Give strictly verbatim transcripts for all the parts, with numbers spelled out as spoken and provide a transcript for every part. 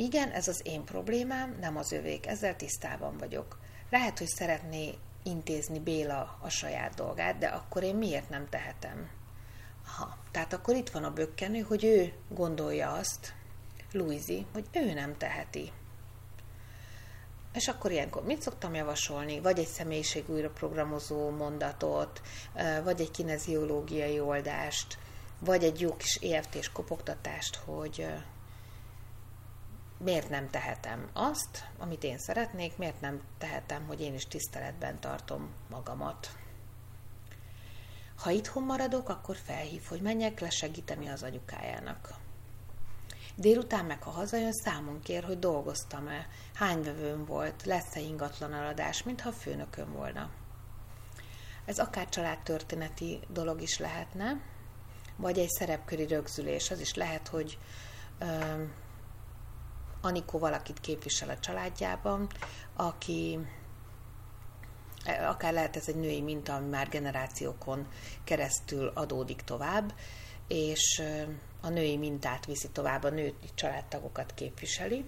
Igen, ez az én problémám, nem az övék, ezzel tisztában vagyok. Lehet, hogy szeretné intézni Béla a saját dolgát, de akkor én miért nem tehetem? Aha, tehát akkor itt van a bökkenő, hogy ő gondolja azt, Louise, hogy ő nem teheti. És akkor ilyenkor mit szoktam javasolni? Vagy egy személyiség újraprogramozó mondatot, vagy egy kineziológiai oldást, vagy egy jó kis é ef té-s kopogtatást, hogy miért nem tehetem azt, amit én szeretnék, miért nem tehetem, hogy én is tiszteletben tartom magamat. Ha itthon maradok, akkor felhív, hogy menjek le segíteni az anyukájának. Délután meg, ha hazajön, számon kér, hogy dolgoztam-e, hány vevőm volt, lesz-e ingatlan eladás, mintha a főnököm volna. Ez akár családtörténeti dolog is lehetne, vagy egy szerepköri rögzülés. Az is lehet, hogy uh, Anikó valakit képvisel a családjában, aki akár lehet ez egy női minta, ami már generációkon keresztül adódik tovább, és a női mintát viszi tovább, a női családtagokat képviseli.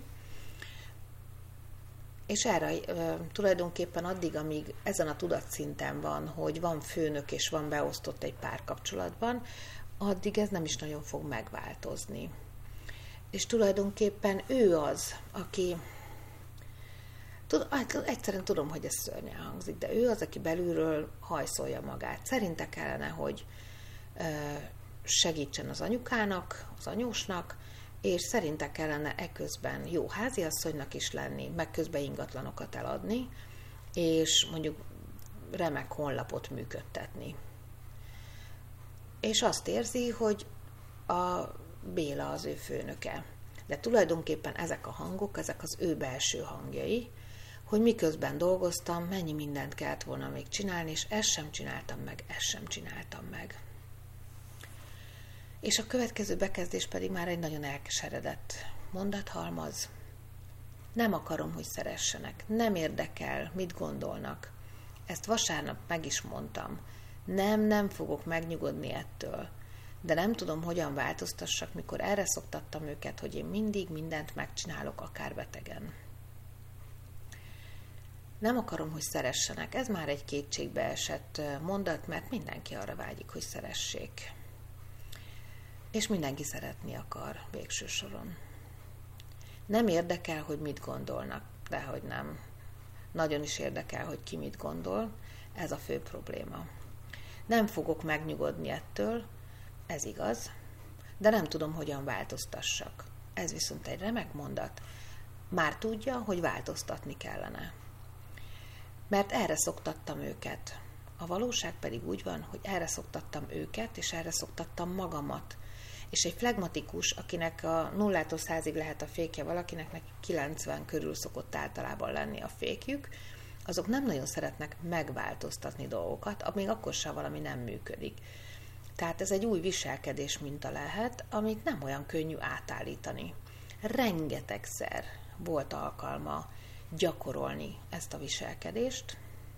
És erre tulajdonképpen addig, amíg ezen a tudatszinten van, hogy van főnök és van beosztott egy párkapcsolatban, addig ez nem is nagyon fog megváltozni. És tulajdonképpen ő az, aki... Tud, egyszerűen tudom, hogy ez szörnyen hangzik, de ő az, aki belülről hajszolja magát. Szerinte kellene, hogy segítsen az anyukának, az anyósnak, és szerinte kellene eközben jó háziasszonynak is lenni, meg közben ingatlanokat eladni, és mondjuk remek honlapot működtetni. És azt érzi, hogy a Béla az ő főnöke. De tulajdonképpen ezek a hangok, ezek az ő belső hangjai, hogy miközben dolgoztam, mennyi mindent kellett volna még csinálni, és ezt sem csináltam meg, ezt sem csináltam meg. És a következő bekezdés pedig már egy nagyon elkeseredett mondathalmaz. Nem akarom, hogy szeressenek, nem érdekel, mit gondolnak. Ezt vasárnap meg is mondtam. Nem, nem fogok megnyugodni ettől. De nem tudom, hogyan változtassak, mikor erre szoktattam őket, hogy én mindig mindent megcsinálok, akár betegen. Nem akarom, hogy szeressenek. Ez már egy kétségbe esett mondat, mert mindenki arra vágyik, hogy szeressék. És mindenki szeretni akar végső soron. Nem érdekel, hogy mit gondolnak, dehogy nem. Nagyon is érdekel, hogy ki mit gondol. Ez a fő probléma. Nem fogok megnyugodni ettől, ez igaz, de nem tudom, hogyan változtassak. Ez viszont egy remek mondat. Már tudja, hogy változtatni kellene. Mert erre szoktattam őket. A valóság pedig úgy van, hogy erre szoktattam őket, és erre szoktattam magamat. És egy flegmatikus, akinek a nullától százig lehet a fékje valakinek, neki kilencven körül szokott általában lenni a fékjük, azok nem nagyon szeretnek megváltoztatni dolgokat, amíg akkor sem valami nem működik. Tehát ez egy új viselkedés minta lehet, amit nem olyan könnyű átállítani. Rengetegszer volt alkalma gyakorolni ezt a viselkedést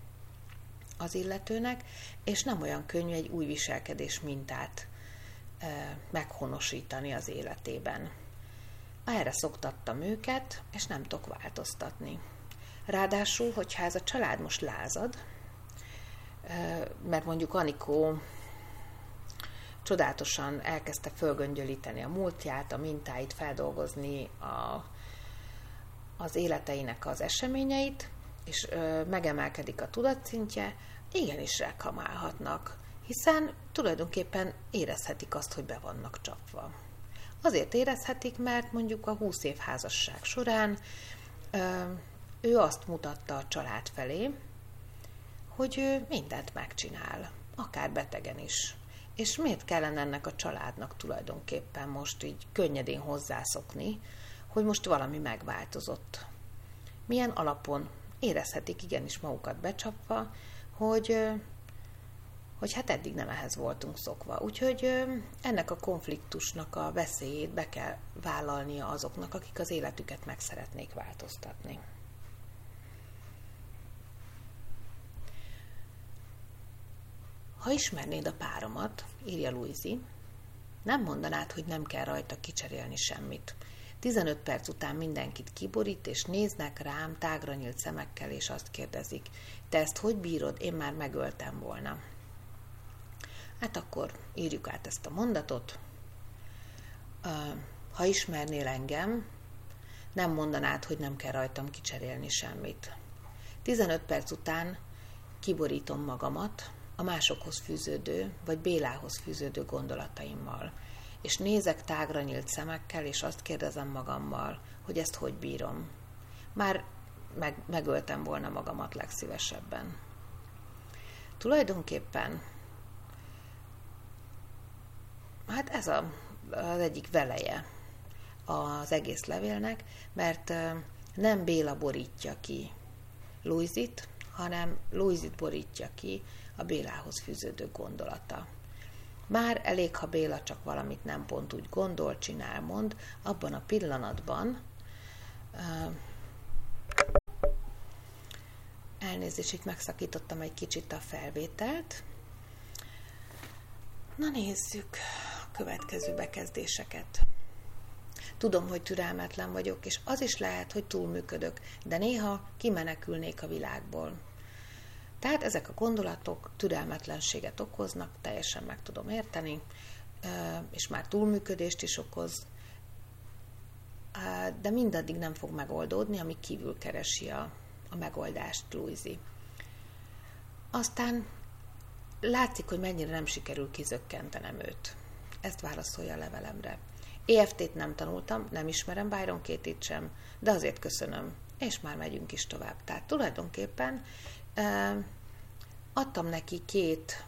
az illetőnek, és nem olyan könnyű egy új viselkedés mintát e, meghonosítani az életében. Erre szoktattam őket, és nem tudok változtatni. Ráadásul, hogyha ez a család most lázad, e, mert mondjuk Anikó csodálatosan elkezdte fölgöngyölíteni a múltját, a mintáit, feldolgozni a, az életeinek az eseményeit, és ö, megemelkedik a tudatszintje, igenis reklamálhatnak, hiszen tulajdonképpen érezhetik azt, hogy be vannak csapva. Azért érezhetik, mert mondjuk a húsz év házasság során ö, ő azt mutatta a család felé, hogy ő mindent megcsinál, akár betegen is. És miért kellene ennek a családnak tulajdonképpen most így könnyedén hozzászokni, hogy most valami megváltozott? Milyen alapon érezhetik igenis magukat becsapva, hogy, hogy hát eddig nem ehhez voltunk szokva. Úgyhogy ennek a konfliktusnak a veszélyét be kell vállalnia azoknak, akik az életüket meg szeretnék változtatni. Ha ismernéd a páromat, írja Louise, nem mondanád, hogy nem kell rajta kicserélni semmit. tizenöt perc után mindenkit kiborít, és néznek rám tágra nyílt szemekkel, és azt kérdezik, te ezt hogy bírod? Én már megöltem volna. Hát akkor írjuk át ezt a mondatot. Ha ismernél engem, nem mondanád, hogy nem kell rajtam kicserélni semmit. tizenöt perc után kiborítom magamat a másokhoz fűződő, vagy Bélához fűződő gondolataimmal, és nézek tágra nyílt szemekkel, és azt kérdezem magammal, hogy ezt hogy bírom. Már meg, megöltem volna magamat legszívesebben. Tulajdonképpen hát ez a, az egyik veleje az egész levélnek, mert nem Béla borítja ki Louisit, hanem Louisit borítja ki a Bélához fűződő gondolata. Már elég, ha Béla csak valamit nem pont úgy gondol, csinál, mond, abban a pillanatban uh, elnézést, itt megszakítottam egy kicsit a felvételt. Na nézzük a következő bekezdéseket. Tudom, hogy türelmetlen vagyok, és az is lehet, hogy túlműködök, de néha kimenekülnék a világból. Tehát ezek a gondolatok türelmetlenséget okoznak, teljesen meg tudom érteni, és már túlműködést is okoz, de mindaddig nem fog megoldódni, amíg kívül keresi a, a megoldást Louisi. Aztán látszik, hogy mennyire nem sikerül kizökkentenem őt. Ezt válaszolja a levelemre. é ef té-t nem tanultam, nem ismerem Byron Katie-t sem, de azért köszönöm, és már megyünk is tovább. Tehát tulajdonképpen eh, adtam neki két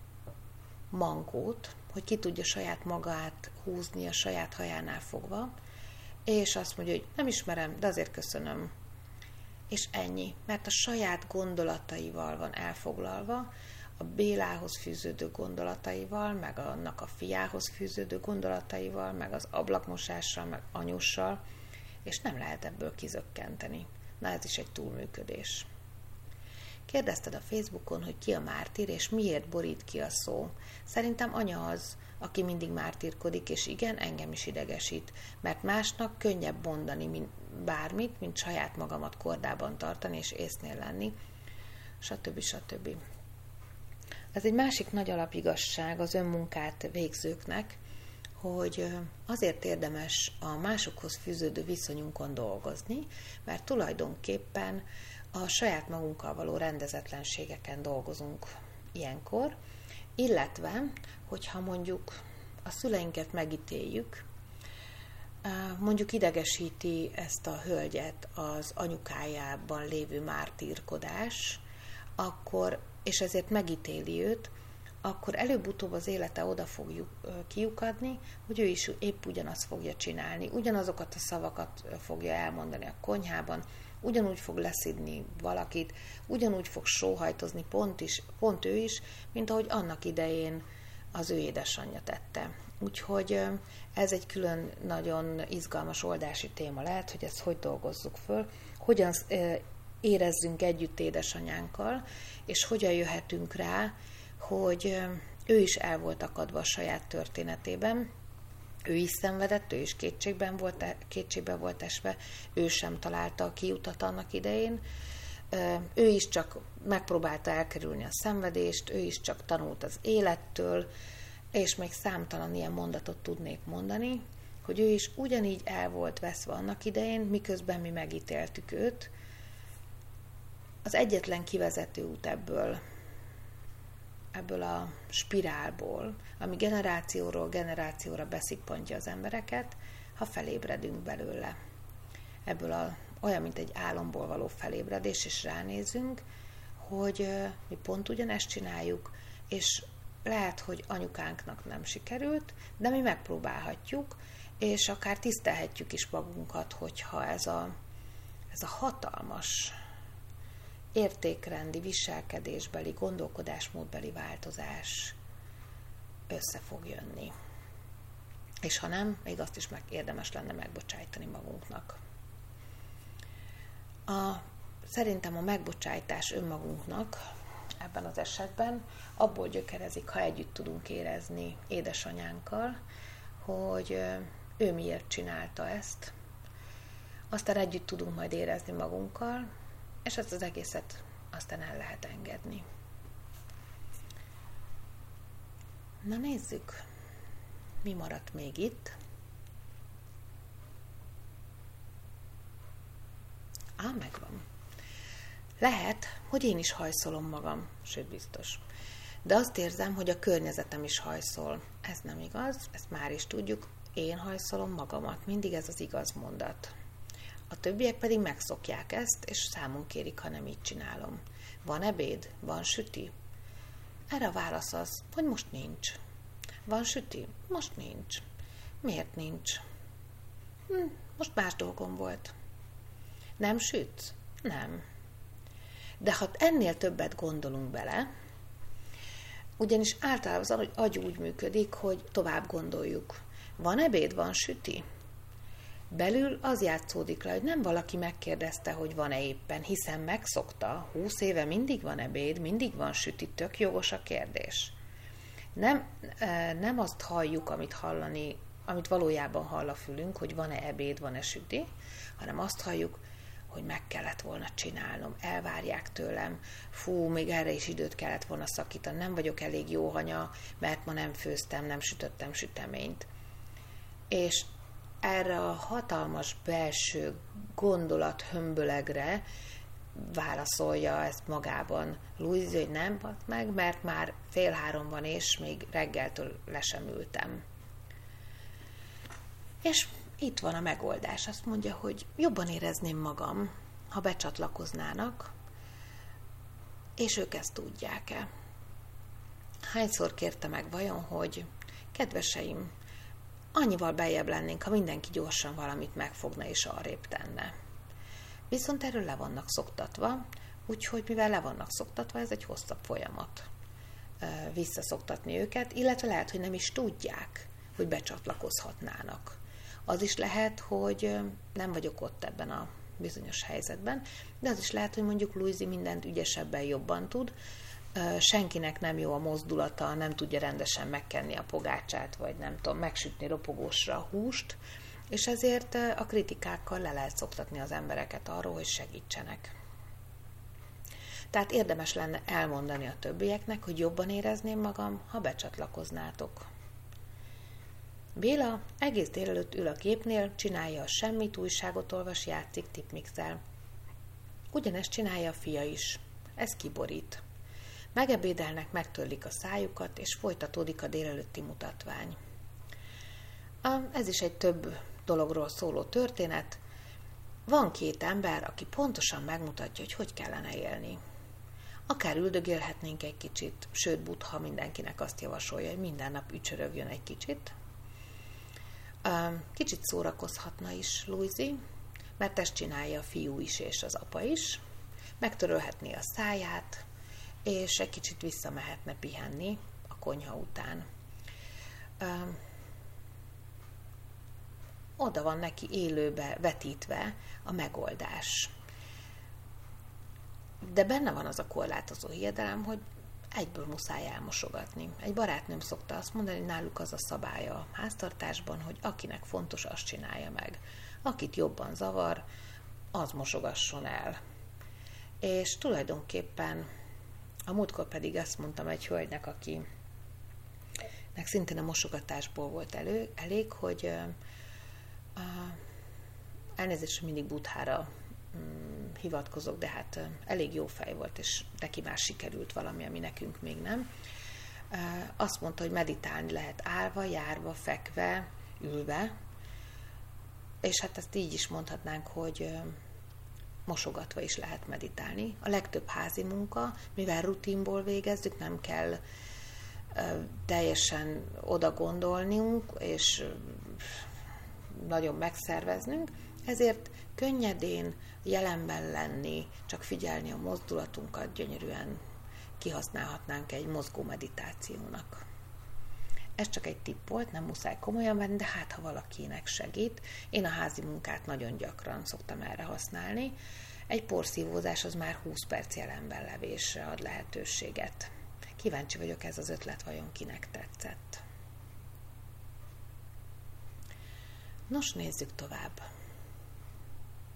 mankót, hogy ki tudja saját magát húzni a saját hajánál fogva, és azt mondja, hogy nem ismerem, de azért köszönöm. És ennyi, mert a saját gondolataival van elfoglalva, a Bélához fűződő gondolataival, meg annak a fiához fűződő gondolataival, meg az ablakmosással, meg anyussal, és nem lehet ebből kizökkenteni. Na, ez is egy túlműködés. Kérdezted a Facebookon, hogy ki a mártír, és miért borít ki a szó. Szerintem anya az, aki mindig mártírkodik, és igen, engem is idegesít, mert másnak könnyebb mondani mint bármit, mint saját magamat kordában tartani, és észnél lenni, stb. stb. Ez egy másik nagy alapigazság az önmunkát végzőknek, hogy azért érdemes a másokhoz fűződő viszonyunkon dolgozni, mert tulajdonképpen a saját magunkkal való rendezetlenségeken dolgozunk ilyenkor, illetve, hogyha mondjuk a szüleinket megítéljük, mondjuk idegesíti ezt a hölgyet az anyukájában lévő mártírkodás, akkor, és ezért megítéli őt, akkor előbb-utóbb az élete oda fogjuk kiukadni, hogy ő is épp ugyanazt fogja csinálni, ugyanazokat a szavakat fogja elmondani a konyhában, ugyanúgy fog leszidni valakit, ugyanúgy fog sóhajtozni pont, is, pont ő is, mint ahogy annak idején az ő édesanyja tette. Úgyhogy ez egy külön nagyon izgalmas oldási téma lehet, hogy ezt hogy dolgozzuk föl, hogyan érezzünk együtt édesanyánkkal, és hogyan jöhetünk rá, hogy ő is el volt akadva a saját történetében, ő is szenvedett, ő is kétségben volt, kétségbe volt esve, ő sem találta a kiutat annak idején, ő is csak megpróbálta elkerülni a szenvedést, ő is csak tanult az élettől, és még számtalan ilyen mondatot tudnék mondani, hogy ő is ugyanígy el volt veszve annak idején, miközben mi megítéltük őt. Az egyetlen kivezető út ebből, ebből a spirálból, ami generációról generációra beszippantja az embereket, ha felébredünk belőle. Ebből a, olyan, mint egy álomból való felébredés, és ránézünk, hogy mi pont ugyanezt csináljuk, és lehet, hogy anyukánknak nem sikerült, de mi megpróbálhatjuk, és akár tisztelhetjük is magunkat, hogyha ez a, ez a hatalmas értékrendi, viselkedésbeli, gondolkodásmódbeli változás össze fog jönni. És ha nem, még azt is meg érdemes lenne megbocsájtani magunknak. A, szerintem a megbocsájtás önmagunknak ebben az esetben abból gyökerezik, ha együtt tudunk érezni édesanyánkkal, hogy ő miért csinálta ezt, aztán együtt tudunk majd érezni magunkkal, és ezt az egészet aztán el lehet engedni. Na nézzük, mi maradt még itt. Á, megvan. Lehet, hogy én is hajszolom magam, sőt biztos. De azt érzem, hogy a környezetem is hajszol. Ez nem igaz, ezt már is tudjuk. Én hajszolom magamat, mindig ez az igaz mondat. A többiek pedig megszokják ezt, és számon kérik, ha nem így csinálom. Van ebéd? Van süti? Erre a válasz az, hogy most nincs. Van süti? Most nincs. Miért nincs? Hm, most más dolgom volt. Nem sütsz? Nem. De ha ennél többet gondolunk bele, ugyanis általában az agy úgy működik, hogy tovább gondoljuk. Van ebéd, van süti? Belül az játszódik le, hogy nem valaki megkérdezte, hogy van-e éppen, hiszen megszokta, húsz éve mindig van ebéd, mindig van süti, tök jogos a kérdés. Nem, nem azt halljuk, amit hallani, amit valójában hall a fülünk, hogy van-e ebéd, van-e süti, hanem azt halljuk, hogy meg kellett volna csinálnom, elvárják tőlem, fú, még erre is időt kellett volna szakítani, nem vagyok elég jó anya, mert ma nem főztem, nem sütöttem süteményt. És erre a hatalmas belső gondolat hömbölegre válaszolja ezt magában Louise, hogy nem, meg, mert már fél három van, és még reggeltől le sem ültem. És itt van a megoldás. Azt mondja, hogy jobban érezném magam, ha becsatlakoznának, és ők ezt tudják-e. Hányszor kérte meg vajon, hogy kedveseim, annyival beljebb lennénk, ha mindenki gyorsan valamit megfogna és arrébb tenne. Viszont erről le vannak szoktatva, úgyhogy mivel le vannak szoktatva, ez egy hosszabb folyamat visszaszoktatni őket, illetve lehet, hogy nem is tudják, hogy becsatlakozhatnának. Az is lehet, hogy nem vagyok ott ebben a bizonyos helyzetben, de az is lehet, hogy mondjuk Louise mindent ügyesebben jobban tud, senkinek nem jó a mozdulata, nem tudja rendesen megkenni a pogácsát, vagy nem tudom, megsütni ropogósra a húst, és ezért a kritikákkal le lehet szoktatni az embereket arról, hogy segítsenek. Tehát érdemes lenne elmondani a többieknek, hogy jobban érezném magam, ha becsatlakoznátok. Béla egész délelőtt ül a gépnél, csinálja a semmit, újságot olvas, játszik, tipmixel. Ugyanezt csinálja a fia is. Ez kiborít. Megebédelnek, megtörlik a szájukat, és folytatódik a délelőtti mutatvány. Ez is egy több dologról szóló történet. Van két ember, aki pontosan megmutatja, hogy hogy kellene élni. Akár üldögélhetnénk egy kicsit, sőt, Buddha mindenkinek azt javasolja, hogy minden nap ücsörögjön egy kicsit. Kicsit szórakozhatna is Louise, mert ezt csinálja a fiú is és az apa is. Megtörölhetné a száját, és egy kicsit visszamehetne pihenni a konyha után. Oda van neki élőbe vetítve a megoldás. De benne van az a korlátozó hiedelem, hogy egyből muszáj elmosogatni. Egy barátnőm szokta azt mondani, hogy náluk az a szabály a háztartásban, hogy akinek fontos, azt csinálja meg. Akit jobban zavar, az mosogasson el. És tulajdonképpen a múltkor pedig azt mondtam egy hölgynek, akinek szintén a mosogatásból volt elő, elég, hogy uh, elnézést, hogy mindig Buddhára um, hivatkozok, de hát uh, elég jó fej volt, és neki már sikerült valami, ami nekünk még nem. Uh, azt mondta, hogy meditálni lehet állva, járva, fekve, ülve, és hát ezt így is mondhatnánk, hogy uh, mosogatva is lehet meditálni. A legtöbb házi munka, mivel rutinból végezzük, nem kell uh, teljesen oda gondolnunk, és uh, nagyon megszerveznünk, ezért könnyedén, jelenben lenni, csak figyelni a mozdulatunkat, gyönyörűen kihasználhatnánk egy mozgó meditációnak. Ez csak egy tipp volt, nem muszáj komolyan venni, de hát ha valakinek segít. Én a házi munkát nagyon gyakran szoktam erre használni. Egy porszívózás az már húsz perc jelenben levésre ad lehetőséget. Kíváncsi vagyok, ez az ötlet vajon kinek tetszett. Nos, nézzük tovább.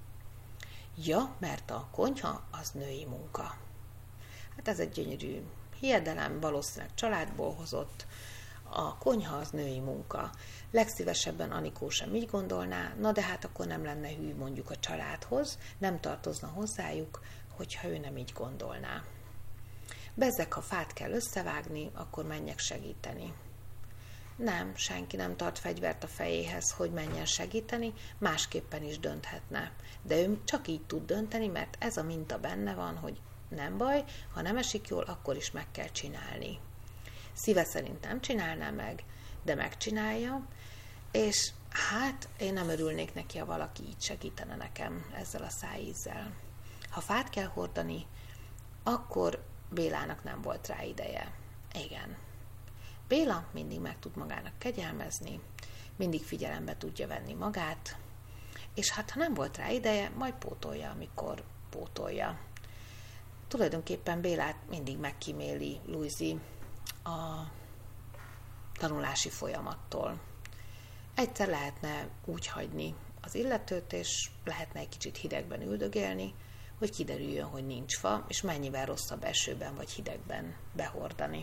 Ja, mert a konyha az női munka. Hát ez egy gyönyörű hiedelem, valószínűleg családból hozott. A konyha az női munka. Legszívesebben Anikó sem így gondolná, na de hát akkor nem lenne hű mondjuk a családhoz, nem tartozna hozzájuk, hogyha ő nem így gondolná. Bezzeg, ha fát kell összevágni, akkor menjek segíteni. Nem, senki nem tart fegyvert a fejéhez, hogy menjen segíteni, másképpen is dönthetne. De ő csak így tud dönteni, mert ez a minta benne van, hogy nem baj, ha nem esik jól, akkor is meg kell csinálni. Szíve szerint nem csinálná meg, de megcsinálja, és hát én nem örülnék neki, ha valaki így segítene nekem ezzel a szájízzel. Ha fát kell hordani, akkor Bélának nem volt rá ideje. Igen. Béla mindig meg tud magának kegyelmezni, mindig figyelembe tudja venni magát, és hát ha nem volt rá ideje, majd pótolja, amikor pótolja. Tulajdonképpen Bélát mindig megkíméli Louise a tanulási folyamattól. Egyszer lehetne úgy hagyni az illetőt, és lehetne egy kicsit hidegben üldögélni, hogy kiderüljön, hogy nincs fa, és mennyivel rosszabb esőben vagy hidegben behordani.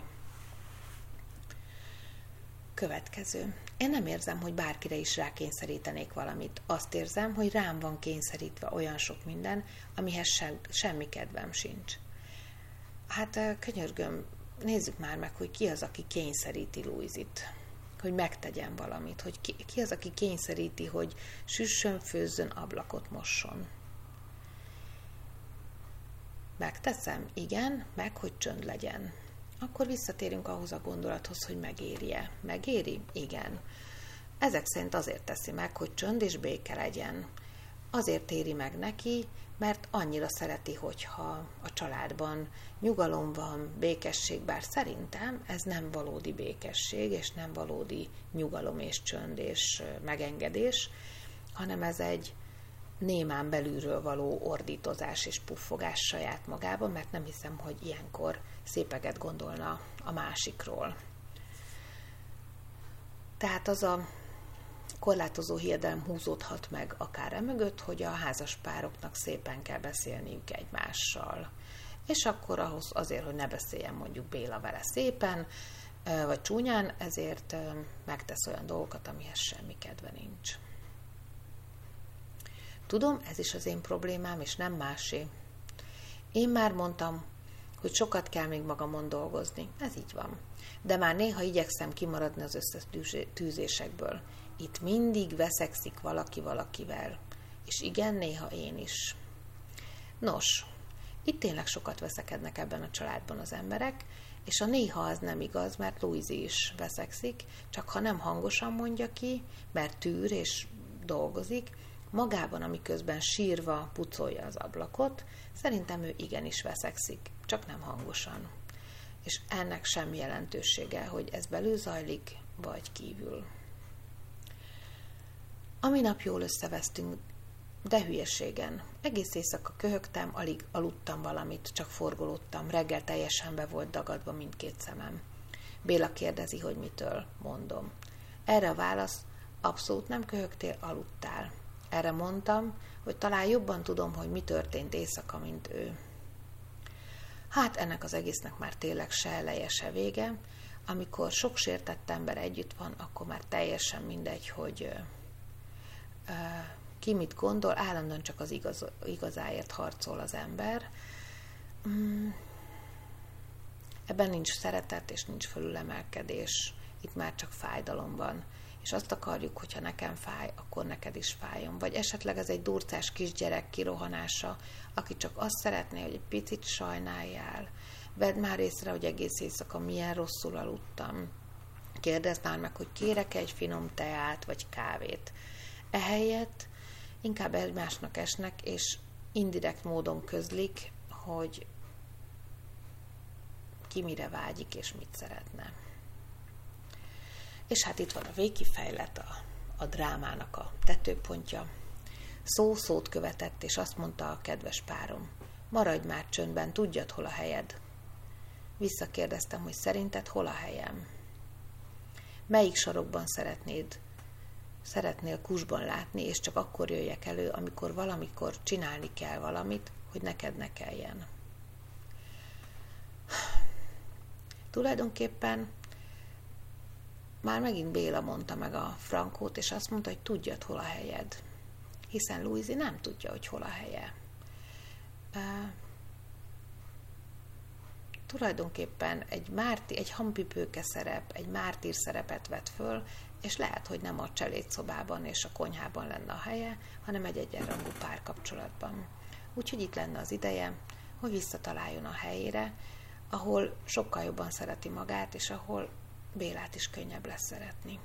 Következő. Én nem érzem, hogy bárkire is rákényszerítenék valamit. Azt érzem, hogy rám van kényszerítve olyan sok minden, amihez se, semmi kedvem sincs. Hát könyörgöm, nézzük már meg, hogy ki az, aki kényszeríti Louise-it, hogy megtegyen valamit, hogy ki, ki az, aki kényszeríti, hogy süssön, főzzön, ablakot mosson. Megteszem? Igen, meg, hogy csönd legyen. Akkor visszatérünk ahhoz a gondolathoz, hogy megéri-e. Megéri? Igen. Ezek szerint azért teszi meg, hogy csönd és béke legyen. Azért éri meg neki, mert annyira szereti, hogyha a családban nyugalom van, békesség, bár szerintem ez nem valódi békesség, és nem valódi nyugalom és csönd és megengedés, hanem ez egy némán belülről való ordítozás és puffogás saját magában, mert nem hiszem, hogy ilyenkor szépeget gondolna a másikról. Tehát az a korlátozó hiedelem húzódhat meg akár emögött, hogy a házaspároknak szépen kell beszélniük egymással. És akkor ahhoz azért, hogy ne beszéljen mondjuk Béla vele szépen, vagy csúnyán, ezért megtesz olyan dolgokat, amihez semmi kedve nincs. Tudom, ez is az én problémám, és nem másé. Én már mondtam, hogy sokat kell még magamon dolgozni. Ez így van. De már néha igyekszem kimaradni az összes tűzésekből. Itt mindig veszekszik valaki valakivel. És igen, néha én is. Nos, itt tényleg sokat veszekednek ebben a családban az emberek, és a néha az nem igaz, mert Louise is veszekszik, csak ha nem hangosan mondja ki, mert tűr és dolgozik, magában, amiközben sírva pucolja az ablakot, szerintem ő igenis veszekszik, csak nem hangosan. És ennek semmi jelentősége, hogy ez belül zajlik, vagy kívül. A minap jól összevesztünk, de hülyeségen. Egész éjszaka köhögtem, alig aludtam valamit, csak forgolódtam, reggel teljesen be volt dagadva mindkét szemem. Béla kérdezi, hogy mitől, mondom. Erre a válasz, abszolút nem köhögtél, aludtál. Erre mondtam, hogy talán jobban tudom, hogy mi történt éjszaka, mint ő. Hát ennek az egésznek már tényleg se eleje, se vége. Amikor sok sértett ember együtt van, akkor már teljesen mindegy, hogy ö, ö, ki mit gondol, állandóan csak az igaz, igazáért harcol az ember. Mm. Ebben nincs szeretet, és nincs fölülemelkedés. Itt már csak fájdalom van. És azt akarjuk, hogyha nekem fáj, akkor neked is fájjon. Vagy esetleg ez egy durcás kisgyerek kirohanása, aki csak azt szeretné, hogy egy picit sajnáljál. Vedd már észre, hogy egész éjszaka milyen rosszul aludtam. Kérdezd már meg, hogy kérek egy finom teát, vagy kávét. Ehelyett inkább egymásnak esnek, és indirekt módon közlik, hogy ki mire vágyik, és mit szeretne. És hát itt van a végkifejlet, a, a drámának a tetőpontja. Szó szót követett, és azt mondta a kedves párom, maradj már csöndben, tudjad, hol a helyed. Visszakérdeztem, hogy szerinted hol a helyem? Melyik sarokban szeretnéd szeretnél kusban látni, és csak akkor jöjjek elő, amikor valamikor csinálni kell valamit, hogy neked ne kelljen. Tulajdonképpen már megint Béla mondta meg a frankót, és azt mondta, hogy tudjad, hol a helyed. Hiszen Louise nem tudja, hogy hol a helye. Uh, tulajdonképpen egy, márti, egy hampipőke szerep, egy mártír szerepet vett föl, és lehet, hogy nem a cselédszobában és a konyhában lenne a helye, hanem egy egyenrangú párkapcsolatban. Úgyhogy itt lenne az ideje, hogy visszataláljon a helyére, ahol sokkal jobban szereti magát, és ahol Bélát is könnyebb lesz szeretni.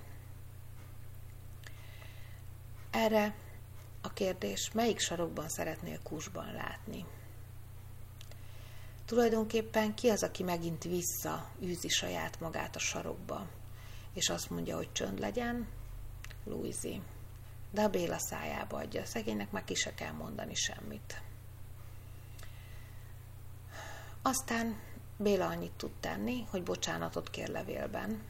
Erre a kérdés, melyik sarokban szeretnél kusban látni? Tulajdonképpen ki az, aki megint visszaűzi saját magát a sarokba, és azt mondja, hogy csönd legyen? Louise. De a Béla szájába adja, a szegénynek már ki se kell mondani semmit. Aztán Béla annyit tud tenni, hogy bocsánatot kér levélben,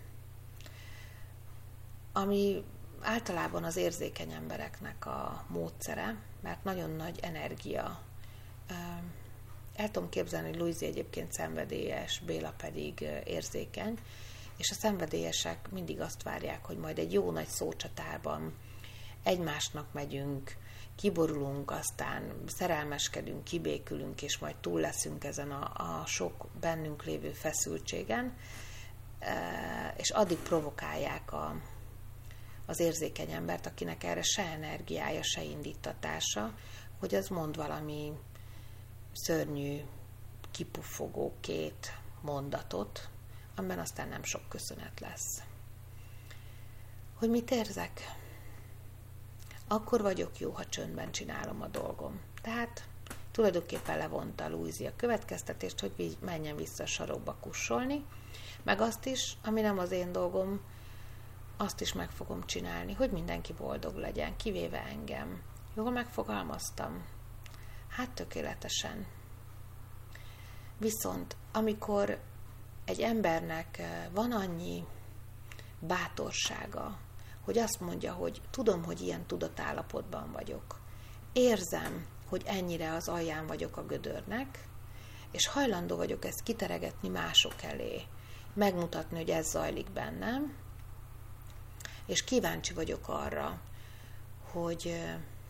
ami általában az érzékeny embereknek a módszere, mert nagyon nagy energia. El tudom képzelni, hogy Louise egyébként szenvedélyes, Béla pedig érzékeny, és a szenvedélyesek mindig azt várják, hogy majd egy jó nagy szócsatában egymásnak megyünk, kiborulunk, aztán szerelmeskedünk, kibékülünk, és majd túl leszünk ezen a, a sok bennünk lévő feszültségen, és addig provokálják a, az érzékeny embert, akinek erre se energiája, se indítatása, hogy az mond valami szörnyű, kipuffogó két mondatot, amiben aztán nem sok köszönet lesz. Hogy mit érzek? Akkor vagyok jó, ha csöndben csinálom a dolgom. Tehát tulajdonképpen levonta Louise a következtetést, hogy menjen vissza a sarokba kussolni, meg azt is, ami nem az én dolgom, azt is meg fogom csinálni, hogy mindenki boldog legyen, kivéve engem. Jól megfogalmaztam? Hát tökéletesen. Viszont amikor egy embernek van annyi bátorsága, hogy azt mondja, hogy tudom, hogy ilyen tudatállapotban vagyok. Érzem, hogy ennyire az alján vagyok a gödörnek, és hajlandó vagyok ezt kiteregetni mások elé, megmutatni, hogy ez zajlik bennem, és kíváncsi vagyok arra, hogy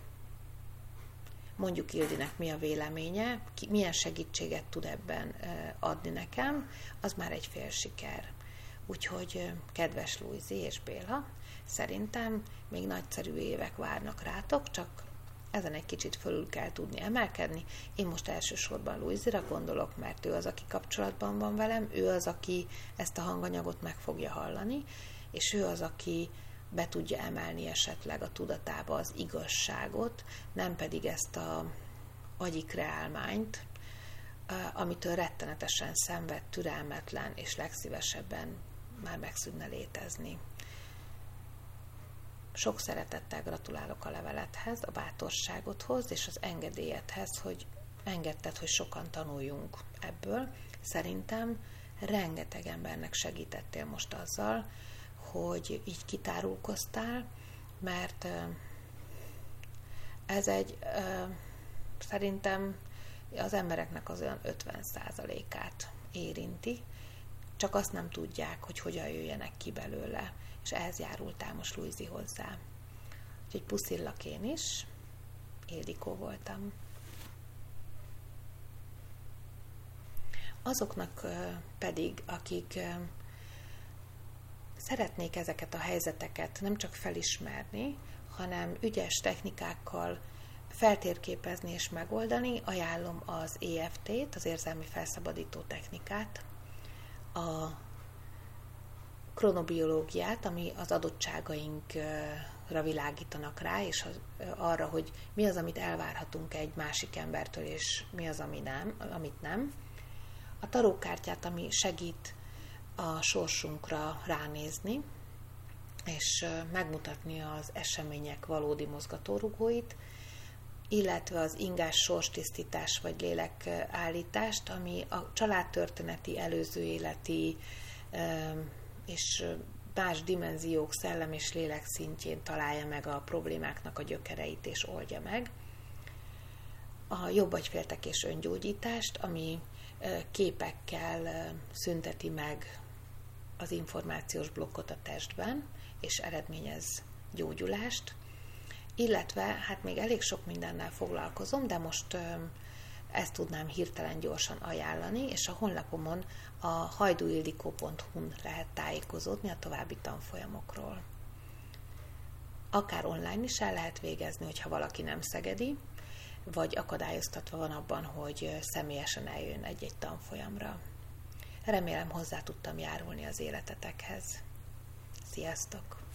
mondjuk Ildinek mi a véleménye, milyen segítséget tud ebben adni nekem, az már egy fél siker. Úgyhogy kedves Louise és Béla, szerintem még nagyszerű évek várnak rátok, csak ezen egy kicsit fölül kell tudni emelkedni. Én most elsősorban Louise-ra gondolok, mert ő az, aki kapcsolatban van velem, ő az, aki ezt a hanganyagot meg fogja hallani, és ő az, aki be tudja emelni esetleg a tudatába az igazságot, nem pedig ezt a agyi kreálmányt, amitől rettenetesen szenved, türelmetlen, és legszívesebben már megszűnne létezni. Sok szeretettel gratulálok a levelethez, a bátorságodhoz és az engedélyedhez, hogy engedted, hogy sokan tanuljunk ebből. Szerintem rengeteg embernek segítettél most azzal, hogy így kitárulkoztál, mert ez egy, szerintem az embereknek az olyan ötven százalékát érinti, csak azt nem tudják, hogy hogyan jöjjenek ki belőle, és ehhez járultál most Louise hozzá. Úgyhogy puszillak én is, Ildikó voltam. Azoknak pedig, akik szeretnék ezeket a helyzeteket nem csak felismerni, hanem ügyes technikákkal feltérképezni és megoldani, ajánlom az é ef té-t, az érzelmi felszabadító technikát, a kronobiológiát, ami az adottságainkra világítanak rá, és az, arra, hogy mi az, amit elvárhatunk egy másik embertől, és mi az, ami nem, amit nem. A tarókártyát, ami segít a sorsunkra ránézni, és megmutatni az események valódi mozgatórugóit, illetve az ingás sorstisztítás vagy lélekállítást, ami a családtörténeti, előző életi és más dimenziók, szellem és lélek szintjén találja meg a problémáknak a gyökereit és oldja meg. A jobb-agyféltek és öngyógyítást, ami képekkel szünteti meg az információs blokkot a testben, és eredményez gyógyulást, illetve hát még elég sok mindennel foglalkozom, de most ezt tudnám hirtelen gyorsan ajánlani, és a honlapomon a hajduildikó pont hu-n lehet tájékozódni a további tanfolyamokról. Akár online is el lehet végezni, hogyha valaki nem szegedi, vagy akadályoztatva van abban, hogy személyesen eljön egy-egy tanfolyamra. Remélem, hozzá tudtam járulni az életetekhez. Sziasztok!